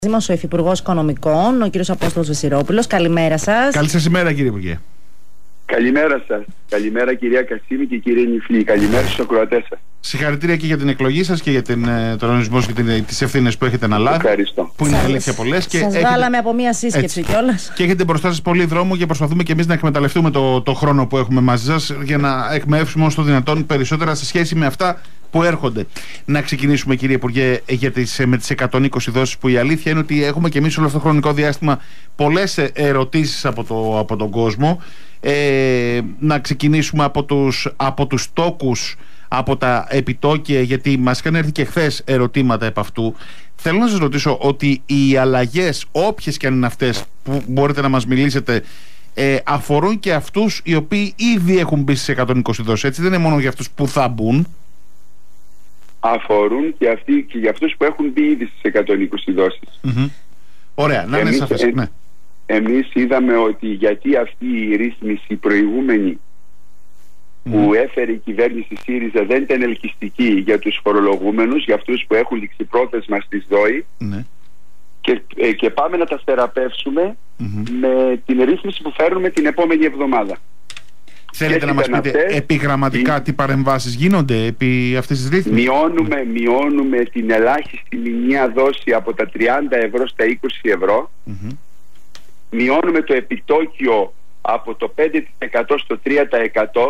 Μας ο Υφυπουργός Οικονομικών, ο κύριος Απόστολος Βεσιρόπουλος. Καλημέρα σας. Καλή σας ημέρα, κύριε Υπουργέ. Καλημέρα σας. Καλημέρα, κυρία Κασίμη και κύριε Νιφλή. Καλημέρα στους ακροατές σας. Συγχαρητήρια και για την εκλογή σας και για τον οργανισμό και τις ευθύνες που έχετε αναλάβει. Ευχαριστώ. Που είναι αλήθεια πολλές. Σας βάλαμε από μία σύσκεψη κιόλας. Και έχετε μπροστά σας πολύ δρόμο και προσπαθούμε και εμείς να εκμεταλλευτούμε το χρόνο που έχουμε μαζί σας για να εκμεύσουμε όσο το δυνατόν περισσότερα σε σχέση με αυτά που έρχονται. Να ξεκινήσουμε, κύριε Υπουργέ, με τις 120 δόσεις, που η αλήθεια είναι ότι έχουμε και εμείς όλο αυτό το χρονικό διάστημα πολλές ερωτήσεις από τον κόσμο. Να ξεκινήσουμε από τους τόκους, από τα επιτόκια, γιατί μας είχαν έρθει και χθες ερωτήματα επ' αυτού. Θέλω να σας ρωτήσω ότι οι αλλαγές, όποιες και αν είναι αυτές που μπορείτε να μας μιλήσετε, αφορούν και αυτούς οι οποίοι ήδη έχουν μπει στις 120 δόσεις, έτσι? Δεν είναι μόνο για αυτούς που θα μπουν. Αφορούν και για αυτούς που έχουν μπει ήδη στις 120 δόσεις. Ωραία, να είναι σαφές. Ναι. Εμείς είδαμε ότι γιατί αυτή η ρύθμιση προηγούμενη που έφερε η κυβέρνηση ΣΥΡΙΖΑ δεν ήταν ελκυστική για τους φορολογούμενους, για αυτούς που έχουν ληξιπρόθεσμα στις ΔΟΗ, και πάμε να τα θεραπεύσουμε με την ρύθμιση που φέρνουμε την επόμενη εβδομάδα. Θέλετε να μας πείτε επιγραμματικά τι παρεμβάσεις γίνονται επί αυτής της ρύθμισης? Μειώνουμε την ελάχιστη μηνιαία δόση από τα 30 ευρώ στα 20 ευρώ. Μειώνουμε το επιτόκιο από το 5% στο 3%.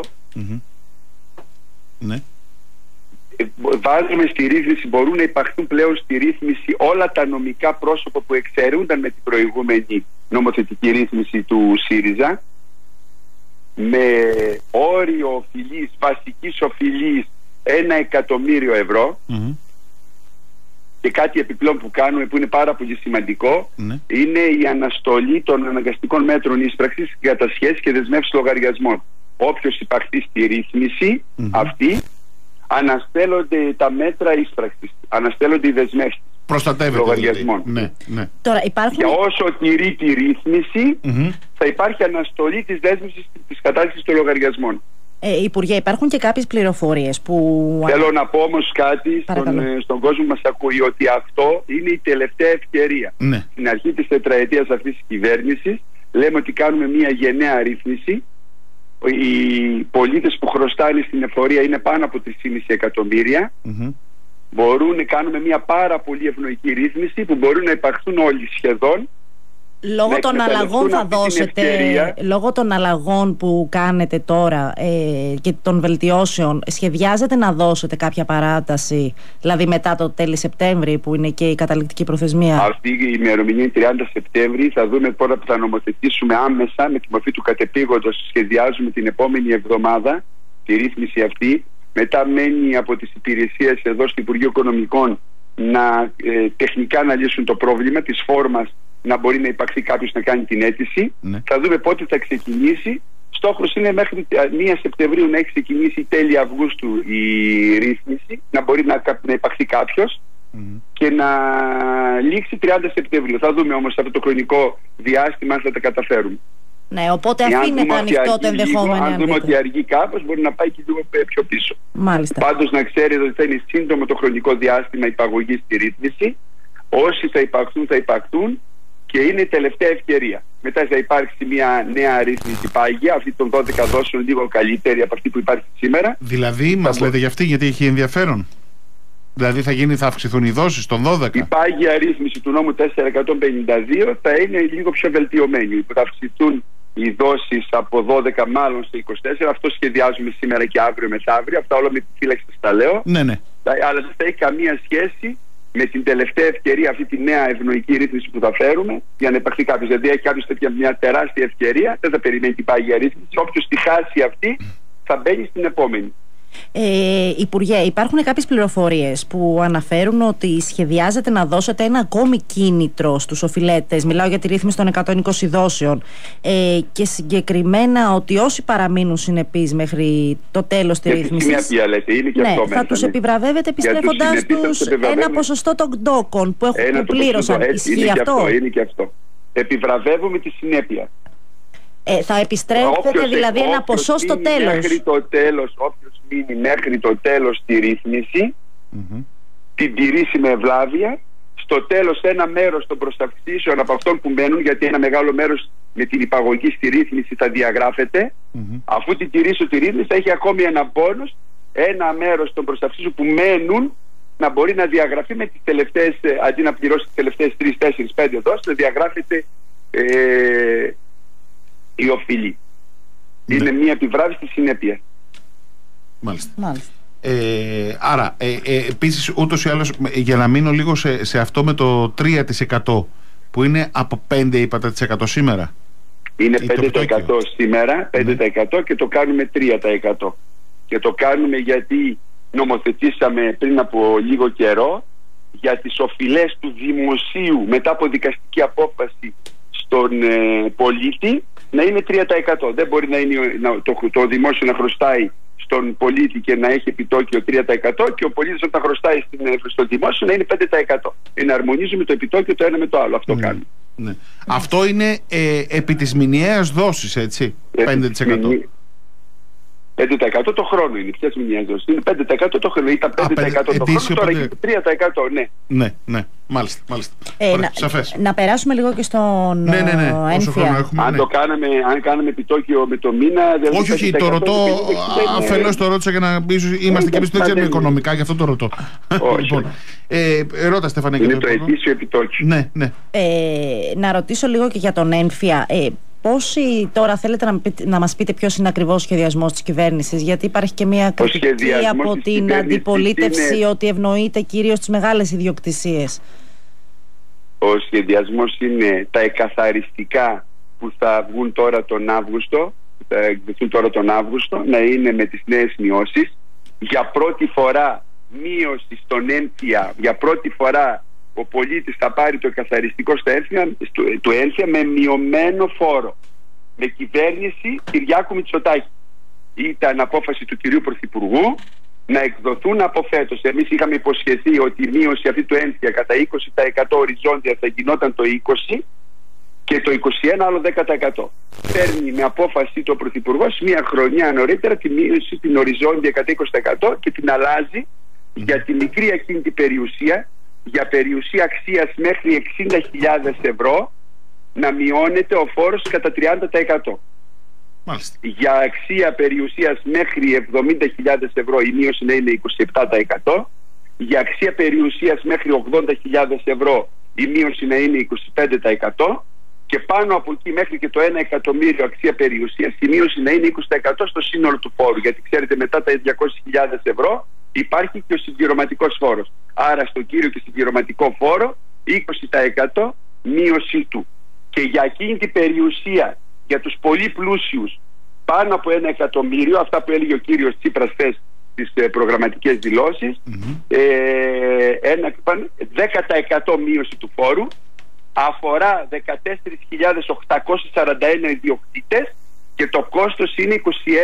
Ναι. Βάζουμε στη ρύθμιση, μπορούν να υπαχθούν πλέον στη ρύθμιση όλα τα νομικά πρόσωπα που εξαιρούνταν με την προηγούμενη νομοθετική ρύθμιση του ΣΥΡΙΖΑ, με όριο οφειλής, βασικής οφειλής 1 εκατομμύριο ευρώ. Και κάτι επιπλέον που κάνουμε, που είναι πάρα πολύ σημαντικό, είναι η αναστολή των αναγκαστικών μέτρων ίσπραξης για τα σχέσεις και δεσμεύσεις λογαριασμών. Όποιος υπαχθεί στη ρύθμιση αυτή, αναστέλλονται τα μέτρα ίσπραξης, αναστέλλονται οι δεσμεύσεις λογαριασμών. Ναι. Τώρα, υπάρχουν... Και όσο τηρεί τη ρύθμιση, θα υπάρχει αναστολή της δέσμευσης της κατάστασης των λογαριασμών. Υπουργέ, υπάρχουν και κάποιες πληροφορίες που... Θέλω να πω όμως κάτι στον κόσμο που μας ακούει, ότι αυτό είναι η τελευταία ευκαιρία. Στην αρχή της τετραετίας αυτής της κυβέρνησης λέμε ότι κάνουμε μια γενναία ρύθμιση. Οι πολίτες που χρωστάνε στην εφορία είναι πάνω από 3,5 εκατομμύρια. Κάνουμε μια πάρα πολύ ευνοϊκή ρύθμιση που μπορούν να υπαχθούν όλοι σχεδόν. Λόγω των αλλαγών θα δώσετε, λόγω των αλλαγών που κάνετε τώρα και των βελτιώσεων, σχεδιάζετε να δώσετε κάποια παράταση, δηλαδή μετά το τέλη Σεπτέμβρη που είναι και η καταληκτική προθεσμία? Αυτή η ημερομηνία είναι 30 Σεπτέμβρη. Θα δούμε τώρα που θα νομοθετήσουμε άμεσα με τη μορφή του κατεπήγοντος. Σχεδιάζουμε την επόμενη εβδομάδα τη ρύθμιση αυτή. Μετά μένει από τις υπηρεσίες εδώ στο Υπουργείο Οικονομικών να τεχνικά να λύσουν το πρόβλημα της φόρμας, να μπορεί να υπαχθεί κάποιος να κάνει την αίτηση. Θα δούμε πότε θα ξεκινήσει. Στόχος είναι μέχρι 1 Σεπτεμβρίου να έχει ξεκινήσει τέλη Αυγούστου η ρύθμιση, να μπορεί να υπαχθεί κάποιος και να λήξει 30 Σεπτεμβρίου. Θα δούμε όμως αυτό το χρονικό διάστημα αν θα τα καταφέρουμε. Ναι, οπότε αφήνεται ανοιχτό το ενδεχόμενο. Αν δούμε ότι αργεί κάπως, μπορεί να πάει και λίγο πιο πίσω. Μάλιστα. Πάντως να ξέρετε ότι θα είναι σύντομο το χρονικό διάστημα υπαγωγής στη ρύθμιση. Όσοι θα υπαχθούν, θα υπαχθούν. Και είναι η τελευταία ευκαιρία. Μετά θα υπάρξει μια νέα ρύθμιση πάγια, αυτή των 12 δόσεων, λίγο καλύτερη από αυτή που υπάρχει σήμερα. Δηλαδή, μας λέτε για αυτή, γιατί έχει ενδιαφέρον? Δηλαδή θα αυξηθούν οι δόσεις των 12. Η πάγια ρύθμιση του νόμου 452 θα είναι λίγο πιο βελτιωμένη. Θα αυξηθούν οι δόσεις από 12 μάλλον στο 24. Αυτό σχεδιάζουμε σήμερα και αύριο μεθαύριο. Αυτά όλα με τη φύλαξη σας τα λέω. Ναι. Αλλά δεν θα έχει καμία σχέση με την τελευταία ευκαιρία, αυτή τη νέα ευνοϊκή ρύθμιση που θα φέρουμε, για να υπαχθεί κάποιος. Δηλαδή, έχει κάποιος τέτοια μια τεράστια ευκαιρία, δεν θα περιμένει την πάγια ρύθμιση. Όποιος τη χάσει αυτή, θα μπαίνει στην επόμενη. Υπουργέ, υπάρχουν κάποιες πληροφορίες που αναφέρουν ότι σχεδιάζετε να δώσετε ένα ακόμη κίνητρο στους οφειλέτες. Μιλάω για τη ρύθμιση των 120 δόσεων και συγκεκριμένα ότι όσοι παραμείνουν συνεπείς μέχρι το τέλος της ρύθμισης, θα τους επιβραβεύετε επιστρέφοντας τους ένα ποσοστό των ντόκων που πλήρωσαν. Ισχύει αυτό? Είναι και αυτό. Επιβραβεύουμε τη συνέπεια. Θα επιστρέφετε δηλαδή ένα ποσό στο τέλος. Όποιος μείνει μέχρι το τέλος τη ρύθμιση, την τηρήσει με ευλάβεια, στο τέλος ένα μέρος των προσταυξήσεων από αυτών που μένουν, γιατί ένα μεγάλο μέρος με την υπαγωγή στη ρύθμιση θα διαγράφεται, αφού την τηρήσω τη ρύθμιση θα έχει ακόμη ένα πόνους, ένα μέρος των προσταυξήσεων που μένουν να μπορεί να διαγραφεί με τις τελευταίες, αντί να πληρώσει τις τελευταίες 3, 4, 5 δόσεις, να διαγράφεται η οφειλή. Είναι μια επιβράβευση στη συνέπεια. Μάλιστα. Άρα, επίσης, ούτως ή άλλως, για να μείνω λίγο σε αυτό με το 3% που είναι από 5 είπατε σήμερα. Είναι 5% σήμερα, 5% και το κάνουμε 3%. Και το κάνουμε γιατί νομοθετήσαμε πριν από λίγο καιρό για τις οφειλές του δημοσίου μετά από δικαστική απόφαση στον πολίτη να είναι 3%. Δεν μπορεί να είναι το δημόσιο να χρωστάει στον πολίτη και να έχει επιτόκιο 3% και ο πολίτης όταν χρωστάει στο δημόσιο να είναι 5%. Εναρμονίζουμε το επιτόκιο το ένα με το άλλο. Αυτό κάνουμε. Ναι. Αυτό είναι επί της μηνιαίας δόσης, έτσι, 5%. 5% το χρόνο είναι. Ποιες μηνιαίες δόσεις? Είναι 5% το χρόνο. Ήταν 5% το χρόνο, τώρα είναι 3%. Ναι. Μάλιστα. Σαφές. Να περάσουμε λίγο και στον ένφια. Αν κάναμε επιτόκιο με το μήνα. Όχι, το ρωτώ. Αφελώς το ρώτησα για να είμαστε και εμείς που δεν ξέρουμε οικονομικά, γι' αυτό το ρωτώ. Λοιπόν, ρώτα, Στέφανε. Είναι το ετήσιο επιτόκιο. Ναι. Να ρωτήσω λίγο και για τον ένφια. Πόσοι τώρα θέλετε να μας πείτε ποιος είναι ακριβώς ο σχεδιασμός της κυβέρνησης, γιατί υπάρχει και μια κριτική από την αντιπολίτευση ότι ευνοείται κυρίως τις μεγάλες ιδιοκτησίες. Ο σχεδιασμός είναι τα εκαθαριστικά που θα βγουν τώρα τον Αύγουστο, να είναι με τις νέες μειώσεις. Για πρώτη φορά μείωση στον ένφια, για πρώτη φορά ο πολίτης θα πάρει το εκαθαριστικό του ένφια με μειωμένο φόρο, με κυβέρνηση Κυριάκου Μητσοτάκη. Ήταν απόφαση του κυρίου Πρωθυπουργού να εκδοθούν από φέτος. Εμείς είχαμε υποσχεθεί ότι η μείωση αυτή του ένφια κατά 20% οριζόντια θα γινόταν το 20% και το 21% άλλο 10%. Παίρνει με απόφαση το Πρωθυπουργός μια χρονιά νωρίτερα τη μείωση την οριζόντια κατά 20% και την αλλάζει για τη μικρή ακίνητη περιουσία, για περιουσία αξίας μέχρι 60.000 ευρώ να μειώνεται ο φόρος κατά 30%. Μάλιστα. Για αξία περιουσίας μέχρι 70.000 ευρώ η μείωση να είναι 27%. Για αξία περιουσίας μέχρι 80.000 ευρώ η μείωση να είναι 25%. Και πάνω από εκεί μέχρι και το 1 εκατομμύριο αξία περιουσίας η μείωση να είναι 20% στο σύνολο του φόρου. Γιατί ξέρετε, μετά τα 200.000 ευρώ υπάρχει και ο συμπληρωματικός φόρος. Άρα στο κύριο και συμπληρωματικό φόρο 20% μείωση του. Και για εκείνη την περιουσία, για τους πολύ πλούσιους, πάνω από 1 εκατομμύριο, αυτά που έλεγε ο κύριος Τσίπρας χθες στις προγραμματικές δηλώσεις, 10% μείωση του φόρου, αφορά 14.841 ιδιοκτήτες και το κόστος είναι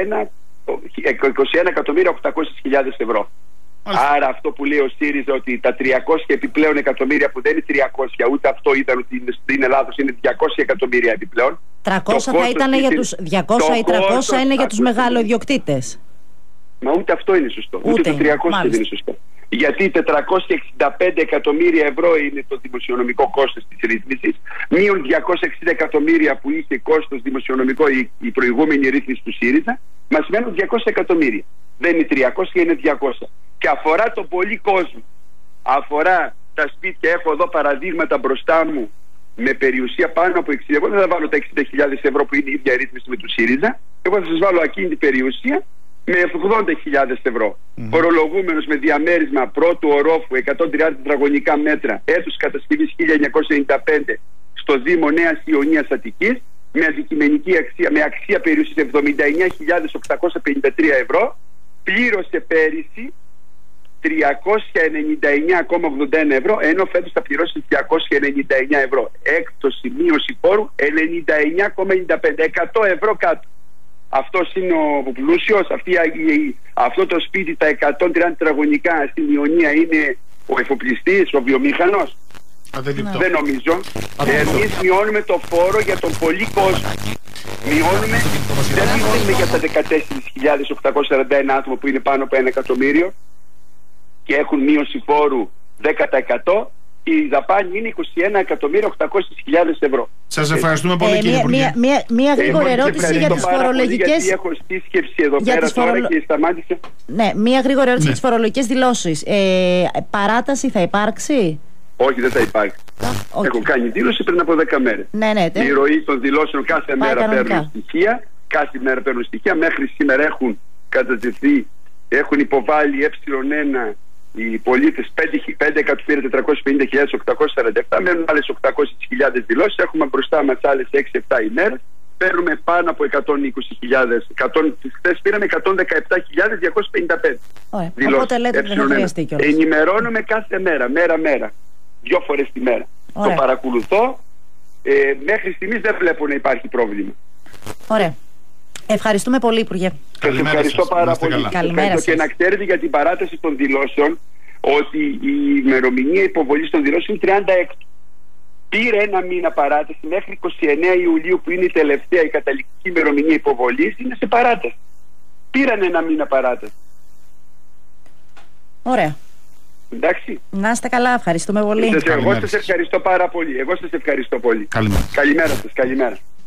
21.800.000 ευρώ. Άρα αυτό που λέει ο ΣΥΡΙΖΑ, ότι τα 300 επιπλέον εκατομμύρια που δεν είναι 300, ούτε αυτό ήταν ότι στην Ελλάδα είναι 200 εκατομμύρια επιπλέον. 300 θα ήταν για τους 200 ή 300 είναι για τους μεγάλοϊδιοκτήτες. Μα ούτε αυτό είναι σωστό. Ούτε το 300 δεν είναι σωστό. Γιατί 465 εκατομμύρια ευρώ είναι το δημοσιονομικό κόστος της ρύθμισης, μείον 260 εκατομμύρια που είχε κόστος δημοσιονομικό η προηγούμενη ρύθμιση του ΣΥΡΙΖΑ, μας μένουν 200 εκατομμύρια. Δεν είναι 300, είναι 200. Και αφορά τον πολύ κόσμο. Αφορά τα σπίτια. Έχω εδώ παραδείγματα μπροστά μου με περιουσία πάνω από 60. Εγώ δεν θα βάλω τα 60.000 ευρώ που είναι η ίδια ρύθμιση με του ΣΥΡΙΖΑ. Εγώ θα σας βάλω ακίνητη περιουσία με 80.000 ευρώ. Φορολογούμενος με διαμέρισμα πρώτου ορόφου 130 τετραγωνικά μέτρα, έτους κατασκευής 1995 στο Δήμο Νέας Ιωνίας Αττικής, με αντικειμενική αξία, με αξία περιουσίας 79.853 ευρώ, πλήρωσε πέρυσι 399,81 ευρώ, ενώ φέτος θα πληρώσει 299 ευρώ. Έκπτωση μείωση φόρου 99,95, 100 ευρώ κάτω. Αυτός είναι ο πλούσιος, αυτό το σπίτι, τα 130 τετραγωνικά στην Ιωνία, είναι ο εφοπλιστής, ο βιομήχανος. Δεν νομίζω. Εμείς μειώνουμε το φόρο για τον πολύ κόσμο. Μειώνουμε, δεν μειώνουμε για τα 14.841 άτομα που είναι πάνω από 1 εκατομμύριο και έχουν μείωση φόρου 10%. η δαπάνη είναι 21.800.000 ευρώ. Σας ευχαριστούμε πολύ, κύριε Υπουργέ. Μία γρήγορη ερώτηση για τις φορολογικές. Γιατί έχω σύσκεψη εδώ πέρα τώρα και σταμάτησα. Ναι, μία γρήγορη ερώτηση για τις φορολογικές δηλώσεις. Παράταση θα υπάρξει? Όχι, δεν θα υπάρξει. Έχω κάνει δήλωση πριν από 10 μέρες. Η ροή των δηλώσεων κάθε μέρα παίρνουν στοιχεία. Κάθε μέρα παίρνουν στοιχεία. Μέχρι σήμερα έχουν κατατεθεί, έχουν υποβάλει ε1 οι πολίτες 5.450.847. Μένουν άλλες 800.000 δηλώσεις. Έχουμε μπροστά μας άλλες 6-7 ημέρες. Παίρνουμε πάνω από 120.000. Χθες πήραμε 117.255 δηλώσεις. Οπότε λέτε ότι δεν θα χρειαστεί κιόλας. Ενημερώνουμε κάθε μέρα, μέρα-μέρα. 2 φορές τη μέρα. Το παρακολουθώ. Μέχρι στιγμής δεν βλέπω να υπάρχει πρόβλημα. Ωραία. Ευχαριστούμε πολύ, Υπουργέ. Σας ευχαριστώ πάρα πολύ. Καλημέρα σας. Και να ξέρετε για την παράταση των δηλώσεων ότι η ημερομηνία υποβολής των δηλώσεων είναι 36. Πήρε ένα μήνα παράταση μέχρι 29 Ιουλίου που είναι η τελευταία, η καταληκτική ημερομηνία υποβολής, είναι σε παράταση. Πήραν ένα μήνα παράταση. Ωραία. Εντάξει. Να είστε καλά, ευχαριστούμε πολύ. Εγώ σας ευχαριστώ πάρα πολύ. Καλημέρα σας. Καλημέρα.